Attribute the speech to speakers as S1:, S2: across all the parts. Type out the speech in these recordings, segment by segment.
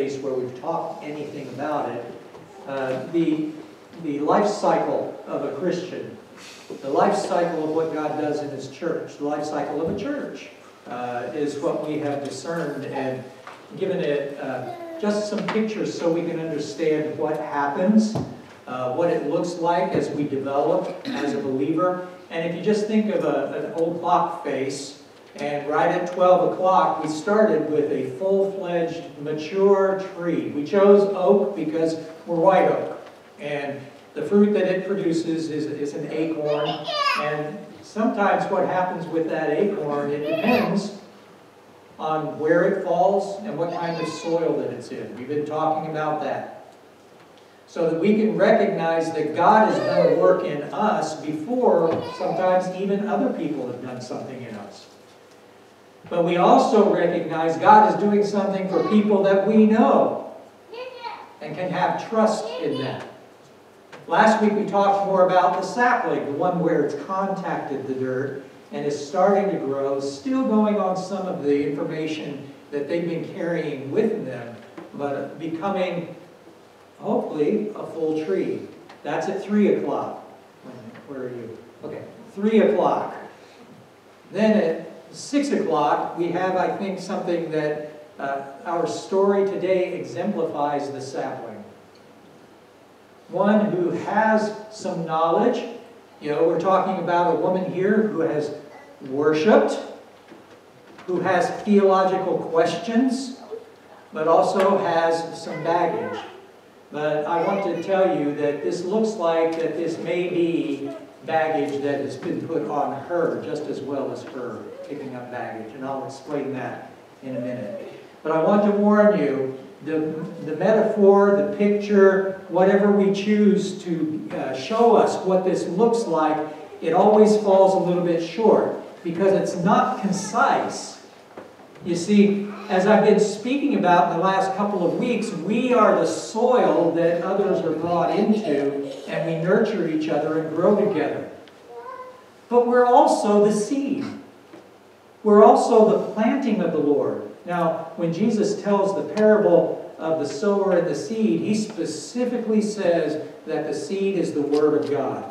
S1: case where we've talked anything about it. The life cycle of a Christian, the life cycle of what God does in His church, the life cycle of a church is what we have discerned and given it just some pictures so we can understand what happens, what it looks like as we develop as a believer. And if you just think of an old clock face, and right at 12 o'clock, we started with a full-fledged, mature tree. We chose oak because we're white oak. And the fruit that it produces is an acorn. And sometimes what happens with that acorn, it depends on where it falls and what kind of soil that it's in. We've been talking about that. So that we can recognize that God has done a work in us before sometimes even other people have done something in us. But we also recognize God is doing something for people that we know and can have trust in that. Last week we talked more about the sapling, the one where it's contacted the dirt and is starting to grow, still going on some of the information that they've been carrying with them, but becoming, hopefully, a full tree. That's at 3 o'clock. Where are you? Okay, 3 o'clock. Then at 6 o'clock, we have, I think, something that our story today exemplifies the sapling. One who has some knowledge. You know, we're talking about a woman here who has worshipped, who has theological questions, but also has some baggage. But I want to tell you that this looks like that this may be baggage that has been put on her just as well as her picking up baggage. And I'll explain that in a minute. But I want to warn you, the metaphor, the picture, whatever we choose to show us what this looks like, it always falls a little bit short because it's not concise. You see, as I've been speaking about in the last couple of weeks, we are the soil that others are brought into, and we nurture each other and grow together. But we're also the seed. We're also the planting of the Lord. Now, when Jesus tells the parable of the sower and the seed, He specifically says that the seed is the Word of God.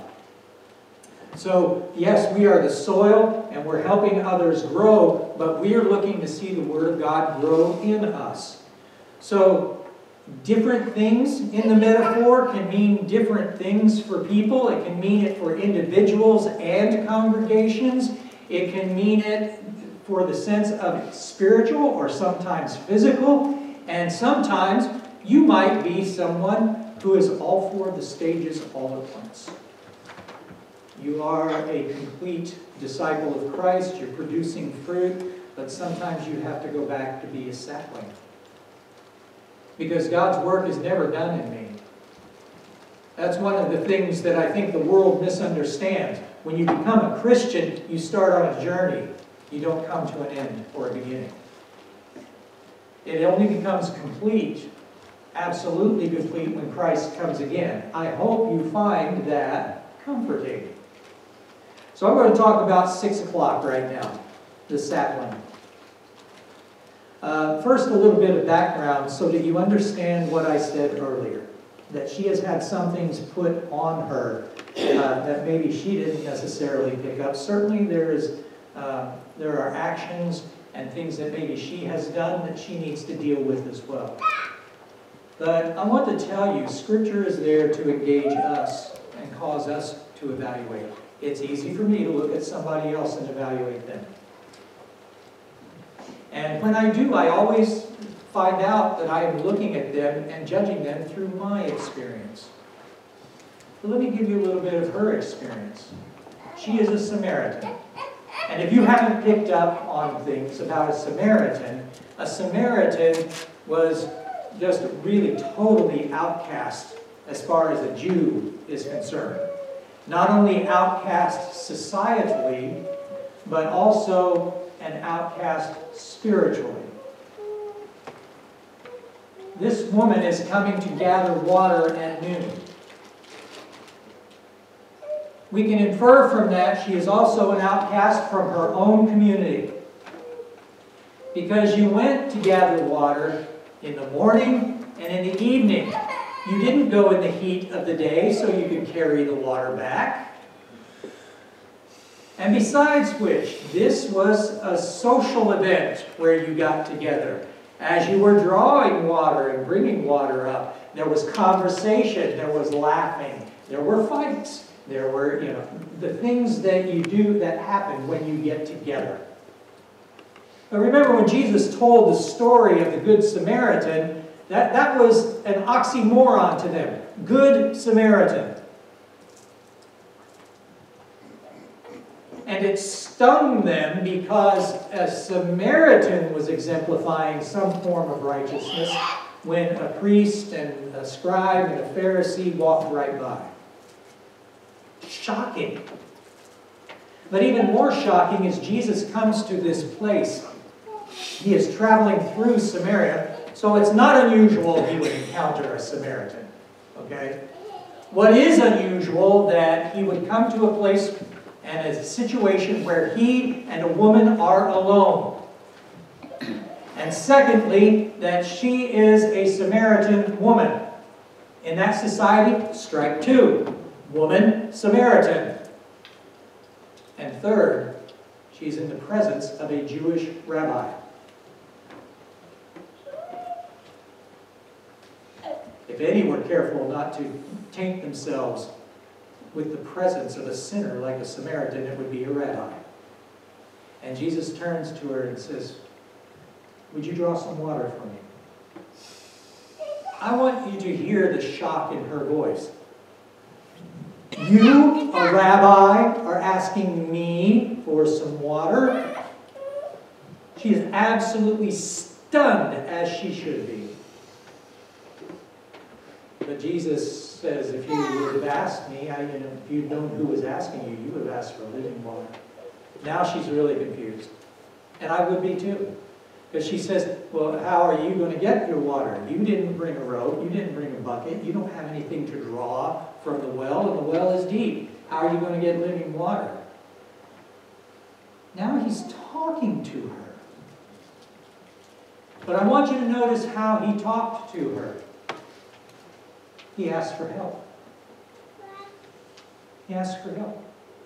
S1: So, yes, we are the soil, and we're helping others grow, but we are looking to see the Word of God grow in us. So, different things in the metaphor can mean different things for people. It can mean it for individuals and congregations. It can mean it for the sense of spiritual or sometimes physical. And sometimes you might be someone who is all four of the stages all at once. You are a complete disciple of Christ. You're producing fruit, but sometimes you have to go back to be a sapling. Because God's work is never done in me. That's one of the things that I think the world misunderstands. When you become a Christian, you start on a journey. You don't come to an end or a beginning. It only becomes complete, absolutely complete, when Christ comes again. I hope you find that comforting. So I'm going to talk about 6 o'clock right now, the sapling. First, a little bit of background so that you understand what I said earlier, that she has had some things put on her that maybe she didn't necessarily pick up. Certainly there are actions and things that maybe she has done that she needs to deal with as well. But I want to tell you, Scripture is there to engage us and cause us to evaluate. It's easy for me to look at somebody else and evaluate them. And when I do, I always find out that I am looking at them and judging them through my experience. But let me give you a little bit of her experience. She is a Samaritan. And if you haven't picked up on things about a Samaritan was just really totally outcast as far as a Jew is concerned. Not only outcast societally, but also an outcast spiritually. This woman is coming to gather water at noon. We can infer from that she is also an outcast from her own community. Because you went to gather water in the morning and in the evening. You didn't go in the heat of the day so you could carry the water back. And besides which, this was a social event where you got together. As you were drawing water and bringing water up, there was conversation, there was laughing, there were fights, there were, the things that you do that happen when you get together. But remember when Jesus told the story of the Good Samaritan, that was an oxymoron to them. Good Samaritan. And it stung them because a Samaritan was exemplifying some form of righteousness when a priest and a scribe and a Pharisee walked right by. Shocking. But even more shocking is Jesus comes to this place. He is traveling through Samaria, so it's not unusual he would encounter a Samaritan. Okay? What is unusual that he would come to a place and a situation where he and a woman are alone. And secondly, that she is a Samaritan woman. In that society, strike two. Woman, Samaritan. And third, she's in the presence of a Jewish rabbi. If any were careful not to taint themselves with the presence of a sinner like a Samaritan, it would be a rabbi. And Jesus turns to her and says, "Would you draw some water for me?" I want you to hear the shock in her voice. You, a rabbi, are asking me for some water? She is absolutely stunned, as she should be. But Jesus says, if you would have asked me, if you'd known who was asking you, you would have asked for living water. Now she's really confused. And I would be too. Because she says, well, how are you going to get your water? You didn't bring a rope. You didn't bring a bucket. You don't have anything to draw from the well, and the well is deep. How are you going to get living water? Now he's talking to her. But I want you to notice how he talked to her. He asked for help. He asked for help.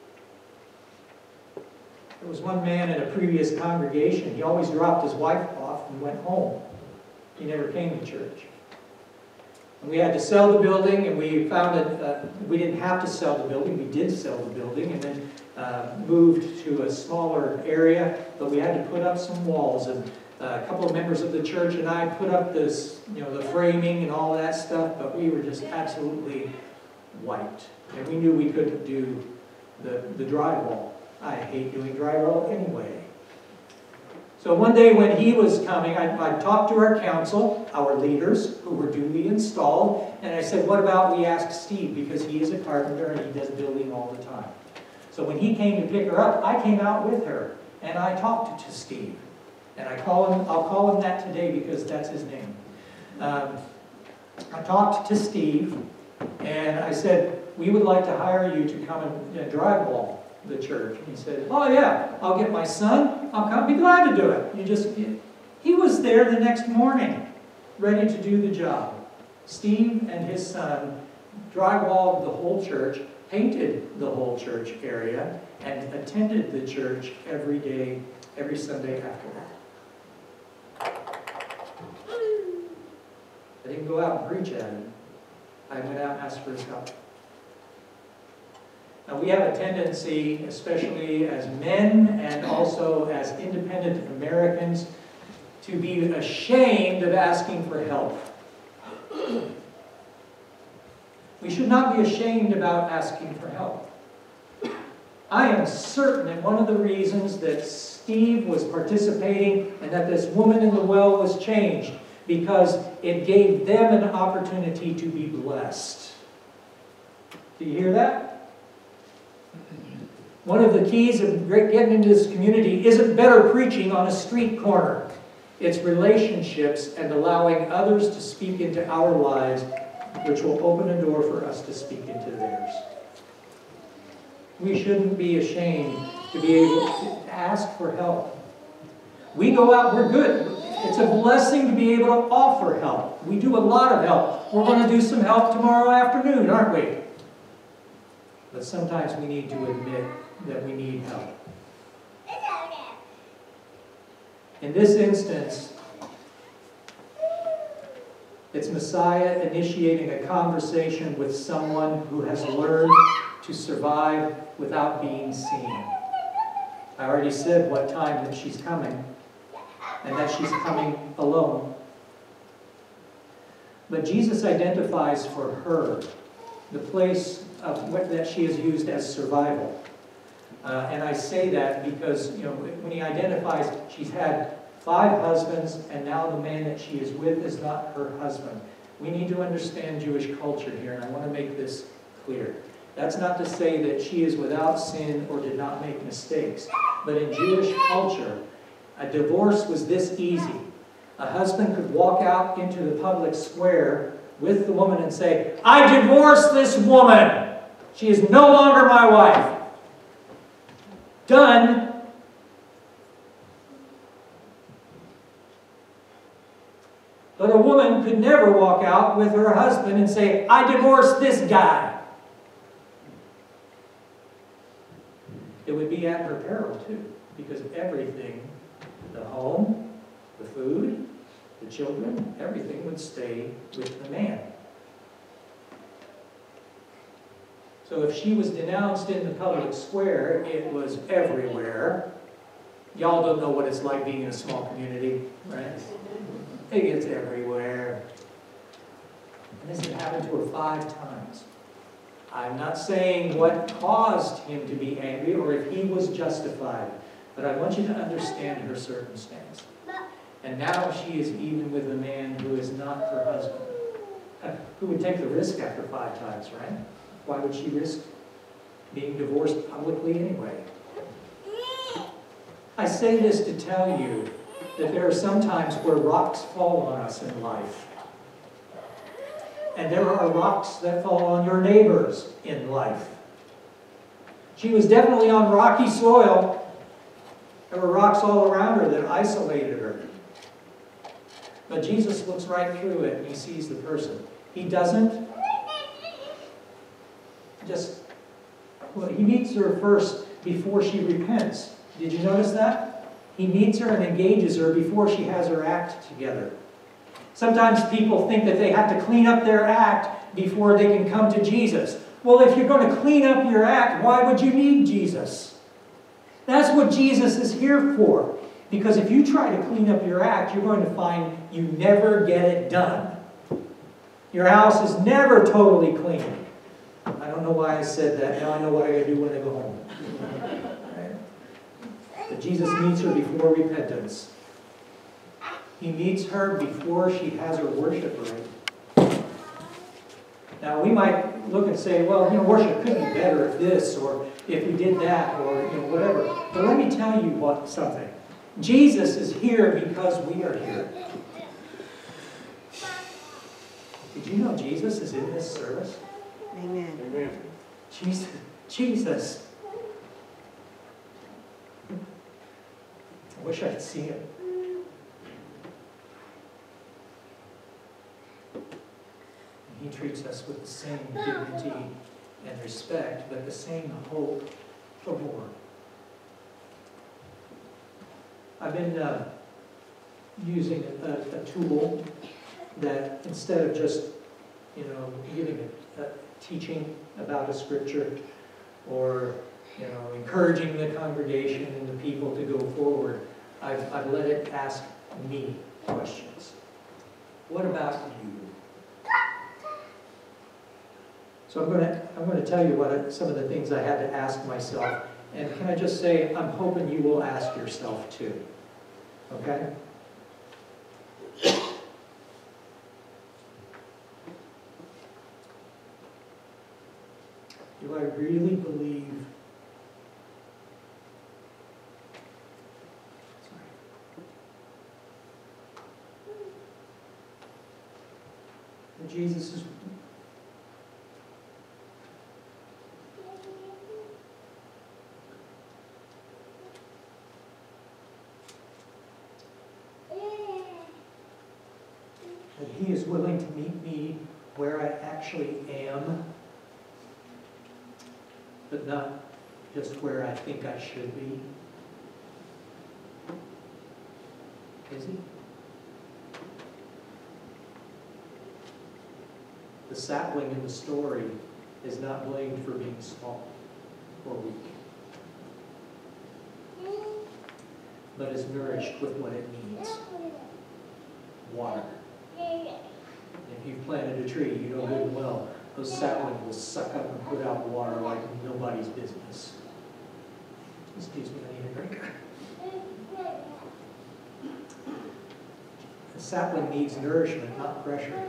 S1: There was one man in a previous congregation. He always dropped his wife off and went home. He never came to church. And we had to sell the building, and we found that we didn't have to sell the building. We did sell the building, and then moved to a smaller area. But we had to put up some walls, and a couple of members of the church and I put up this, the framing and all that stuff, but we were just absolutely wiped. And we knew we couldn't do the drywall. I hate doing drywall anyway. So one day when he was coming, I talked to our council, our leaders, who were duly installed, and I said, what about we ask Steve, because he is a carpenter and he does building all the time. So when he came to pick her up, I came out with her, and I talked to Steve. And I'll call him that today because that's his name. I talked to Steve, and I said, we would like to hire you to come and drywall the church. And he said, oh yeah, I'll get my son, I'll come, be glad to do it. He was there the next morning, ready to do the job. Steve and his son drywalled the whole church, painted the whole church area, and attended the church every day, every Sunday after that. I didn't go out and preach at him. I went out and asked for his help. Now we have a tendency, especially as men and also as independent Americans, to be ashamed of asking for help. We should not be ashamed about asking for help. I am certain that one of the reasons that Steve was participating and that this woman in the well was changed, because it gave them an opportunity to be blessed. Do you hear that? One of the keys of getting into this community isn't better preaching on a street corner. It's relationships and allowing others to speak into our lives, which will open a door for us to speak into theirs. We shouldn't be ashamed to be able to ask for help. We go out, we're good. It's a blessing to be able to offer help. We do a lot of help. We're going to do some help tomorrow afternoon, aren't we? But sometimes we need to admit that we need help. In this instance, it's Messiah initiating a conversation with someone who has learned to survive without being seen. I already said what time that she's coming, and that she's coming alone. But Jesus identifies for her the place of that she is used as survival. And I say that because, when he identifies, she's had 5 husbands, and now the man that she is with is not her husband. We need to understand Jewish culture here, and I want to make this clear. That's not to say that she is without sin or did not make mistakes. But in Jewish culture, a divorce was this easy. A husband could walk out into the public square with the woman and say, "I divorce this woman. She is no longer my wife." Done. But a woman could never walk out with her husband and say, "I divorce this guy." It would be at her peril too, because everything, the home, the food, the children, everything would stay with the man. So if she was denounced in the public square, it was everywhere. Y'all don't know what it's like being in a small community, right? It gets everywhere. And this had happened to her 5 times. I'm not saying what caused him to be angry or if he was justified, but I want you to understand her circumstance. And now she is even with a man who is not her husband. Who would take the risk after 5 times, right? Why would she risk being divorced publicly anyway? I say this to tell you that there are some times where rocks fall on us in life. And there are rocks that fall on your neighbors in life. She was definitely on rocky soil. There were rocks all around her that isolated her. But Jesus looks right through it and he sees the person. He doesn't just, he meets her first before she repents. Did you notice that? He meets her and engages her before she has her act together. Sometimes people think that they have to clean up their act before they can come to Jesus. Well, if you're going to clean up your act, why would you need Jesus? That's what Jesus is here for. Because if you try to clean up your act, you're going to find you never get it done. Your house is never totally clean. I don't know why I said that. Now I know what I got to do when I go home. Right? But Jesus meets her before repentance. He meets her before she has her worship right. Now we might look and say, well, worship could be better if this, or if we did that, or whatever. But let me tell you something. Jesus is here because we are here. Did you know Jesus is in this service?
S2: Amen.
S3: Amen.
S1: Jesus. I wish I could see him. He treats us with the same dignity and respect, but the same hope for more. I've been using a tool that instead of just, giving a teaching about a scripture or, encouraging the congregation and the people to go forward, I've let it ask me questions. What about you? So I'm going to tell you some of the things I had to ask myself. And can I just say, I'm hoping you will ask yourself too. Okay? Do I really believe that Jesus is willing to meet me where I actually am, but not just where I think I should be? Is he? The sapling in the story is not blamed for being small or weak, but is nourished with what it needs. Water. If you've planted a tree, you know good and well, those saplings will suck up and put out water like nobody's business. Excuse me, I need a drink. The sapling needs nourishment, not pressure.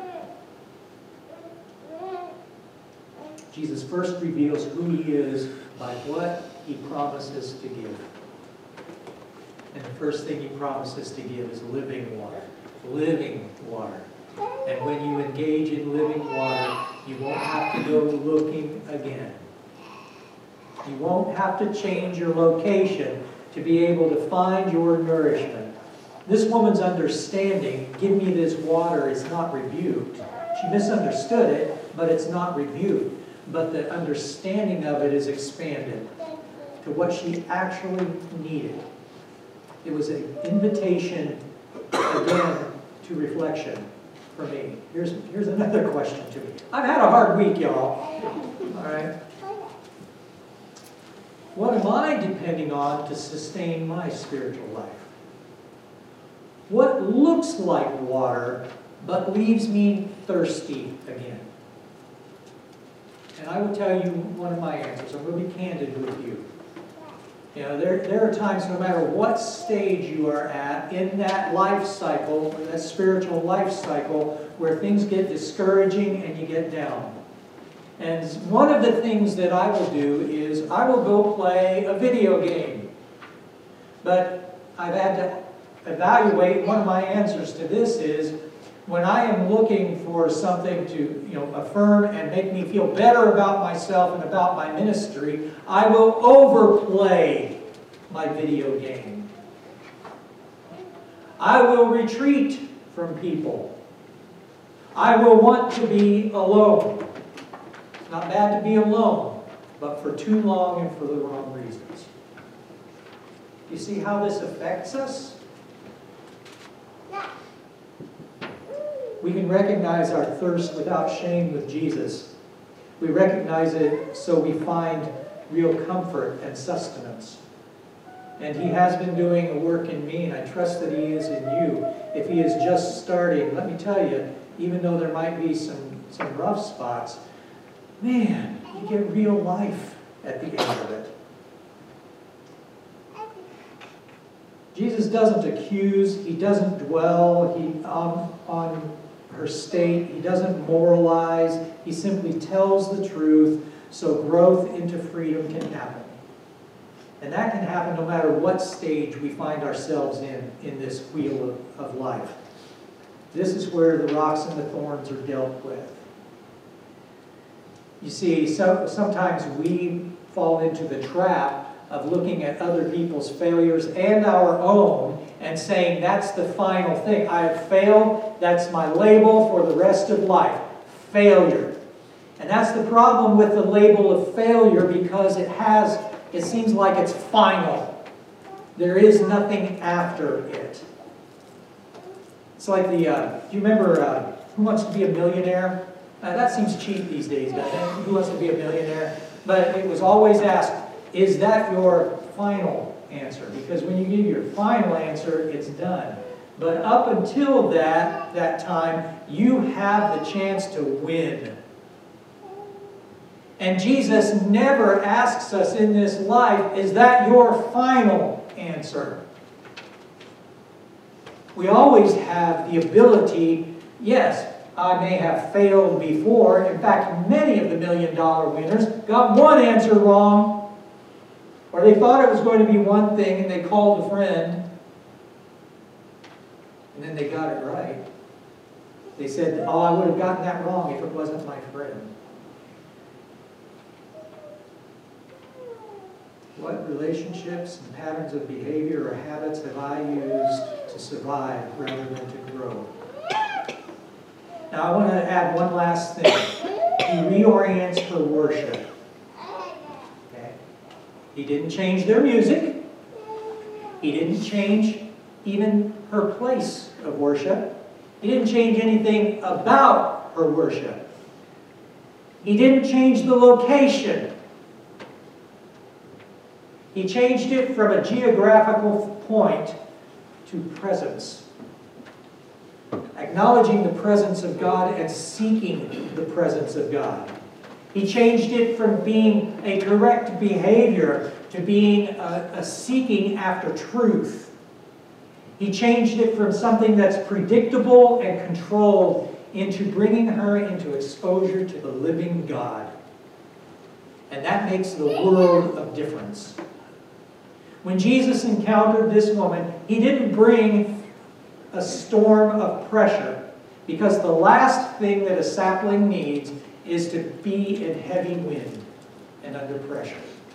S1: Jesus first reveals who he is by what he promises to give. And the first thing he promises to give is living water. Living water. And when you engage in living water, you won't have to go looking again. You won't have to change your location to be able to find your nourishment. This woman's understanding, give me this water, is not rebuked. She misunderstood it, but it's not rebuked. But the understanding of it is expanded to what she actually needed. It was an invitation, again, to reflection for me. Here's another question to me. I've had a hard week, y'all. All right? What am I depending on to sustain my spiritual life? What looks like water, but leaves me thirsty again? And I will tell you one of my answers. I'm going to be candid with you. You know, there are times, no matter what stage you are at in that life cycle, that spiritual life cycle, where things get discouraging and you get down. And one of the things that I will do is I will go play a video game. But I've had to evaluate, one of my answers to this is, when I am looking for something to, affirm and make me feel better about myself and about my ministry, I will overplay my video game. I will retreat from people. I will want to be alone. It's not bad to be alone, but for too long and for the wrong reasons. You see how this affects us? We can recognize our thirst without shame with Jesus. We recognize it so we find real comfort and sustenance. And he has been doing a work in me, and I trust that he is in you. If he is just starting, let me tell you, even though there might be some rough spots, man, you get real life at the end of it. Jesus doesn't accuse, he doesn't dwell on her state, he doesn't moralize, he simply tells the truth so growth into freedom can happen. And that can happen no matter what stage we find ourselves in this wheel of life. This is where the rocks and the thorns are dealt with. You see, sometimes we fall into the trap of looking at other people's failures and our own and saying, that's the final thing. I have failed. That's my label for the rest of life. Failure. And that's the problem with the label of failure, because it seems like it's final. There is nothing after it. It's like do you remember Who Wants to Be a Millionaire? That seems cheap these days, doesn't it? Who Wants to Be a Millionaire? But it was always asked, is that your final answer? Because when you give your final answer, it's done. But up until that time, you have the chance to win. And Jesus never asks us in this life, is that your final answer? We always have the ability, yes, I may have failed before. In fact, many of the $1 million winners got one answer wrong. Or they thought it was going to be one thing and they called a friend. And then they got it right. They said, oh, I would have gotten that wrong if it wasn't my friend. What relationships and patterns of behavior or habits have I used to survive rather than to grow? Now I want to add one last thing. He reorients her worship. Okay? He didn't change their music. He didn't change even her place of worship. He didn't change anything about her worship. He didn't change the location. He changed it from a geographical point to presence. Acknowledging the presence of God and seeking the presence of God. He changed it from being a correct behavior to being a seeking after truth. He changed it from something that's predictable and controlled into bringing her into exposure to the living God. And that makes the world of difference. When Jesus encountered this woman, he didn't bring a storm of pressure, because the last thing that a sapling needs is to be in heavy wind and under pressure.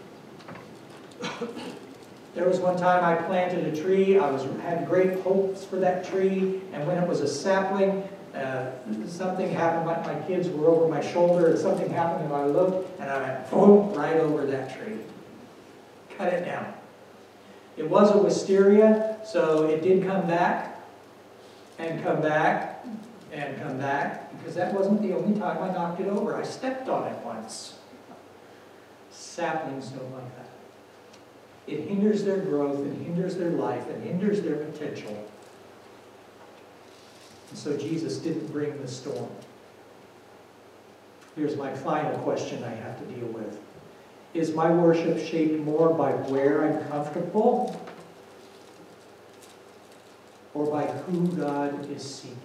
S1: There was one time I planted a tree. I had great hopes for that tree, and when it was a sapling, something happened. My kids were over my shoulder, and something happened, and I looked, and I went boom, right over that tree. Cut it down. It was a wisteria, so it did come back, and come back, and come back, because that wasn't the only time I knocked it over. I stepped on it once. Saplings don't like that. It hinders their growth, it hinders their life, it hinders their potential. And so Jesus didn't bring the storm. Here's my final question I have to deal with. Is my worship shaped more by where I'm comfortable or by who God is seeking?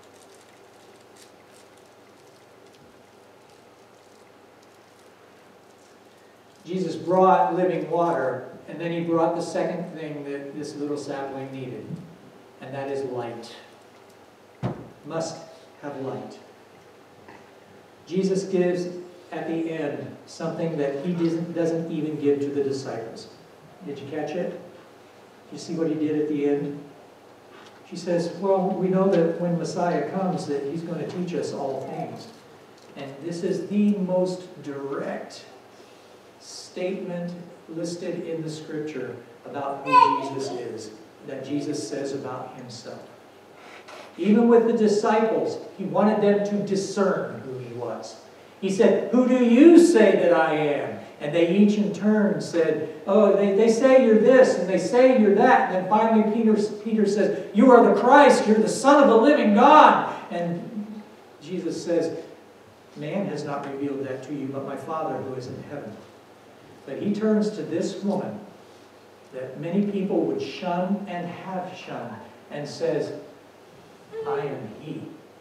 S1: Jesus brought living water, and then he brought the second thing that this little sapling needed, and that is light. Must have light. Jesus gives at the end something that he doesn't even give to the disciples. Did you catch it? Did you see what he did at the end? She says, well, we know that when Messiah comes that he's going to teach us all things. And this is the most direct statement listed in the scripture about who Jesus is, that Jesus says about himself. Even with the disciples, he wanted them to discern who he was. He said, who do you say that I am? And they each in turn said, oh, they say you're this, and they say you're that. And then finally Peter says, you are the Christ, you're the Son of the living God. And Jesus says, man has not revealed that to you, but my Father who is in heaven. But he turns to this woman that many people would shun and have shunned and says, I am he.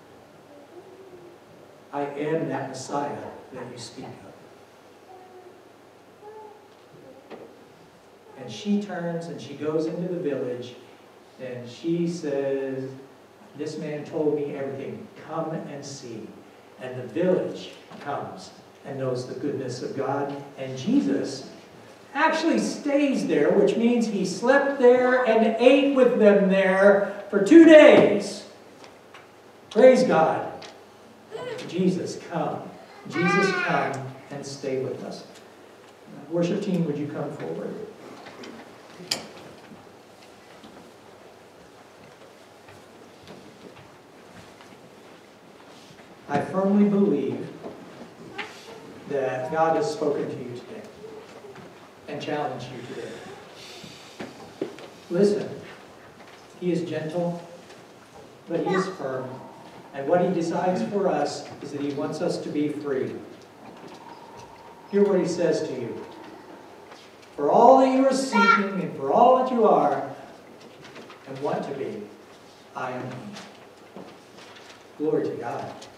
S1: I am that Messiah that you speak of. And she turns and she goes into the village and she says, this man told me everything. Come and see. And the village comes and knows the goodness of God. And Jesus actually stays there, which means he slept there and ate with them there for 2 days. Praise God. Jesus, come. Jesus, come and stay with us. Worship team, would you come forward? I firmly believe that God has spoken to you today and challenged you today. Listen, he is gentle, but he is firm. And what he decides for us is that he wants us to be free. Hear what he says to you. For all that you are seeking and for all that you are and want to be, I am he. Glory to God.